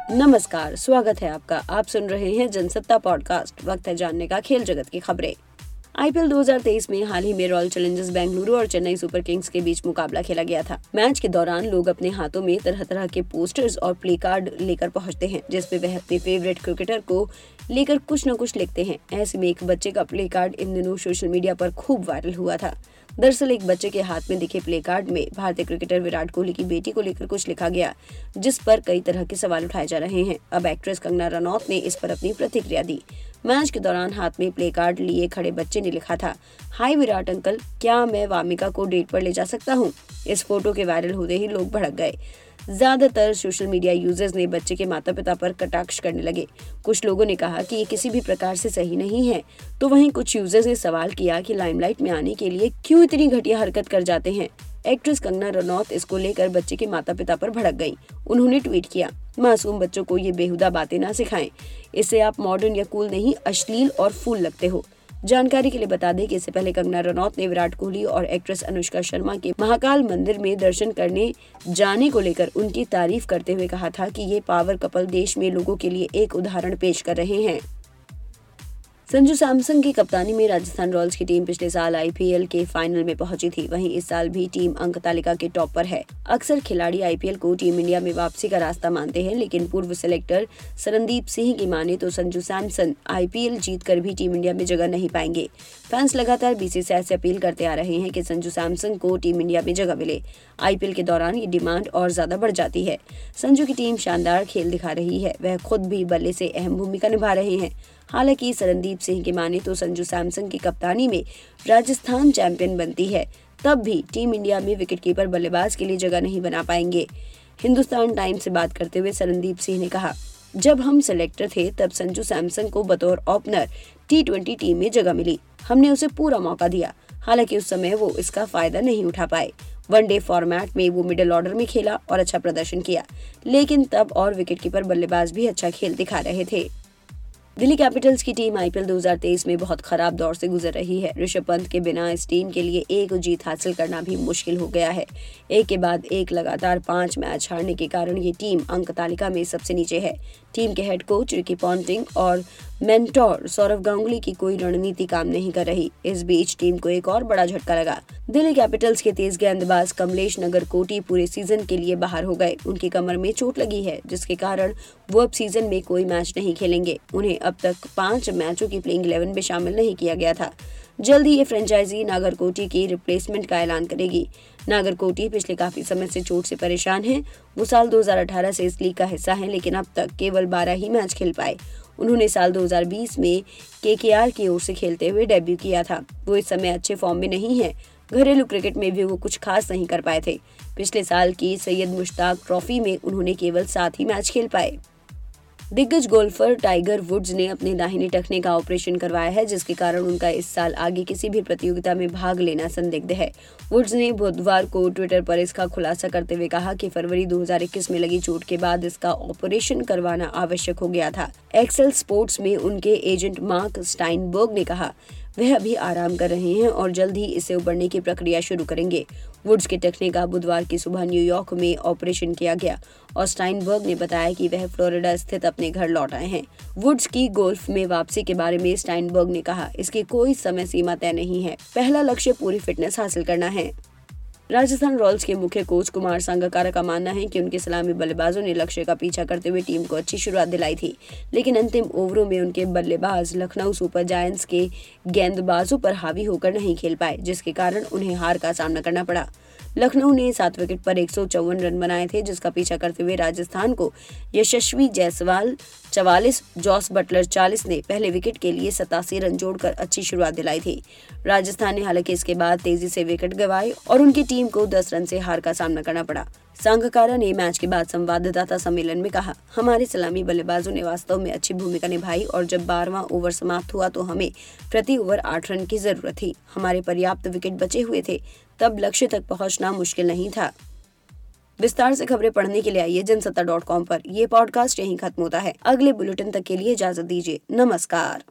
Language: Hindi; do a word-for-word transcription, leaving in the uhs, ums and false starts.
नमस्कार, स्वागत है आपका। आप सुन रहे हैं जनसत्ता पॉडकास्ट। वक्त है जानने का खेल जगत की खबरें। आईपीएल दो हज़ार तेईस में हाल ही में रॉयल चैलेंजर्स बेंगलुरु और चेन्नई सुपर किंग्स के बीच मुकाबला खेला गया था। मैच के दौरान लोग अपने हाथों में तरह तरह के पोस्टर्स और प्ले कार्ड लेकर पहुंचते हैं, जिसमें वह अपने फेवरेट क्रिकेटर को लेकर कुछ न कुछ लिखते हैं। ऐसे में एक बच्चे का प्ले कार्ड इन दिनों सोशल मीडिया पर खूब वायरल हुआ था। दरअसल एक बच्चे के हाथ में दिखे प्ले कार्ड में भारतीय क्रिकेटर विराट कोहली की बेटी को लेकर कुछ लिखा गया, जिस पर कई तरह के सवाल उठाए जा रहे हैं। अब एक्ट्रेस कंगना रनौत ने इस पर अपनी प्रतिक्रिया दी। मैच के दौरान हाथ में प्ले कार्ड लिए खड़े बच्चे ने लिखा था, हाय विराट अंकल, क्या मैं वामिका को डेट पर ले जा सकता हूँ? इस फोटो के वायरल होते ही लोग भड़क गए। ज्यादातर सोशल मीडिया यूजर्स ने बच्चे के माता पिता पर कटाक्ष करने लगे। कुछ लोगों ने कहा कि ये किसी भी प्रकार से सही नहीं है, तो वहीं कुछ यूजर्स ने सवाल किया कि लाइमलाइट में आने के लिए क्यों इतनी घटिया हरकत कर जाते हैं। एक्ट्रेस कंगना रनौत इसको लेकर बच्चे के माता पिता पर भड़क गईं। उन्होंने ट्वीट किया, मासूम बच्चों को ये बेहुदा बातें ना सिखाएं, इससे आप मॉडर्न या कूल नहीं, अश्लील और फूल लगते हो। जानकारी के लिए बता दें कि इससे पहले कंगना रनौत ने विराट कोहली और एक्ट्रेस अनुष्का शर्मा के महाकाल मंदिर में दर्शन करने जाने को लेकर उनकी तारीफ करते हुए कहा था कि ये पावर कपल देश में लोगों के लिए एक उदाहरण पेश कर रहे हैं। संजू सैमसन की कप्तानी में राजस्थान रॉयल्स की टीम पिछले साल आईपीएल के फाइनल में पहुंची थी। वहीं इस साल भी टीम अंक तालिका के टॉप पर है। अक्सर खिलाड़ी आईपीएल को टीम इंडिया में वापसी का रास्ता मानते हैं, लेकिन पूर्व सिलेक्टर सरनदीप सिंह की माने तो संजू सैमसन आईपीएल जीतकर भी टीम इंडिया में जगह नहीं पाएंगे। फैंस लगातार बीसीसीआई से अपील करते आ रहे हैं कि संजू सैमसन को टीम इंडिया में जगह मिले। आईपीएल के दौरान ये डिमांड और ज्यादा बढ़ जाती है। संजू की टीम शानदार खेल दिखा रही है, वह खुद भी बल्ले से अहम भूमिका निभा रहे हैं। हालांकि सरनदीप सिंह की माने तो संजू सैमसन की कप्तानी में राजस्थान चैंपियन बनती है, तब भी टीम इंडिया में विकेटकीपर बल्लेबाज के लिए जगह नहीं बना पाएंगे। हिंदुस्तान टाइम्स से बात करते हुए सरनदीप सिंह ने कहा, जब हम सेलेक्टर थे तब संजू सैमसन को बतौर ओपनर टी ट्वेंटी टीम में जगह मिली। हमने उसे पूरा मौका दिया। हालांकि उस समय वो इसका फायदा नहीं उठा पाए। वनडे फॉर्मेट में वो मिडिल ऑर्डर में खेला और अच्छा प्रदर्शन किया, लेकिन तब और विकेटकीपर बल्लेबाज भी अच्छा खेल दिखा रहे थे। दिल्ली कैपिटल्स की टीम आईपीएल दो हज़ार तेईस में बहुत खराब दौर से गुजर रही है। ऋषभ पंत के बिना इस टीम के लिए एक जीत हासिल करना भी मुश्किल हो गया है। एक के बाद एक लगातार पांच मैच हारने के कारण ये टीम अंक तालिका में सबसे नीचे है। टीम के हेड कोच रिकी पॉन्टिंग और मेंटोर सौरव गांगुली की कोई रणनीति काम नहीं कर रही। इस बीच टीम को एक और बड़ा झटका लगा। दिल्ली कैपिटल्स के तेज गेंदबाज कमलेश नागरकोटी पूरे सीजन के लिए बाहर हो गए। उनकी कमर में चोट लगी है, जिसके कारण वो अब सीजन में कोई मैच नहीं खेलेंगे। उन्हें अब तक पांच मैचों की प्लेइंग इलेवन में शामिल नहीं किया गया था। जल्द ही ये फ्रेंचाइजी नागरकोटी की रिप्लेसमेंट का ऐलान करेगी। नागरकोटी पिछले काफी समय से चोट से परेशान हैं। वो साल दो हज़ार अठारह से इस लीग का हिस्सा हैं, लेकिन अब तक केवल बारह ही मैच खेल पाए। उन्होंने साल दो हज़ार बीस में केकेआर की ओर से खेलते हुए डेब्यू किया था। वो इस समय अच्छे फॉर्म में नहीं है। घरेलू क्रिकेट में भी वो कुछ खास नहीं कर पाए थे। पिछले साल की सैयद मुश्ताक ट्रॉफी में उन्होंने केवल सात ही मैच खेल पाए। दिग्गज गोल्फर टाइगर वुड्स ने अपने दाहिने टखने का ऑपरेशन करवाया है, जिसके कारण उनका इस साल आगे किसी भी प्रतियोगिता में भाग लेना संदिग्ध है। वुड्स ने बुधवार को ट्विटर पर इसका खुलासा करते हुए कहा कि फरवरी दो हज़ार इक्कीस में लगी चोट के बाद इसका ऑपरेशन करवाना आवश्यक हो गया था। एक्सेल स्पोर्ट्स में उनके एजेंट मार्क स्टाइनबर्ग ने कहा, वह अभी आराम कर रहे हैं और जल्द ही इसे उबरने की प्रक्रिया शुरू करेंगे। वुड्स के टखने का बुधवार की सुबह न्यूयॉर्क में ऑपरेशन किया गया और स्टाइनबर्ग ने बताया कि वह फ्लोरिडा स्थित अपने घर लौट आए हैं। वुड्स की गोल्फ में वापसी के बारे में स्टाइनबर्ग ने कहा, इसकी कोई समय सीमा तय नहीं है। पहला लक्ष्य पूरी फिटनेस हासिल करना है। राजस्थान रॉयल्स के मुख्य कोच कुमार संगकारा का मानना है कि उनके सलामी बल्लेबाजों ने लक्ष्य का पीछा करते हुए टीम को अच्छी शुरुआत दिलाई थी, लेकिन अंतिम ओवरों में उनके बल्लेबाज लखनऊ सुपर जायंट्स के गेंदबाजों पर हावी होकर नहीं खेल पाए, जिसके कारण उन्हें हार का सामना करना पड़ा। लखनऊ ने सात विकेट पर एक सौ चौवन रन बनाए थे, जिसका पीछा करते हुए राजस्थान को यशस्वी जायसवाल चवालीस, जॉस बटलर चालीस ने पहले विकेट के लिए सतासी रन जोड़कर अच्छी शुरुआत दिलाई थी। राजस्थान ने हालांकि इसके बाद तेजी से विकेट गंवाए और उनकी टीम को दस रन से हार का सामना करना पड़ा। संगकारा ने मैच के बाद संवाददाता सम्मेलन में कहा, हमारे सलामी बल्लेबाजों ने वास्तव में अच्छी भूमिका निभाई और जब बारहवां ओवर समाप्त हुआ तो हमें प्रति ओवर आठ रन की जरूरत थी। हमारे पर्याप्त विकेट बचे हुए थे, तब लक्ष्य तक पहुंचना मुश्किल नहीं था। विस्तार से खबरें पढ़ने के लिए आइए जनसत्ता डॉट कॉम पर। यह पॉडकास्ट यहीं खत्म होता है। अगले बुलेटिन तक के लिए इजाजत दीजिए। नमस्कार।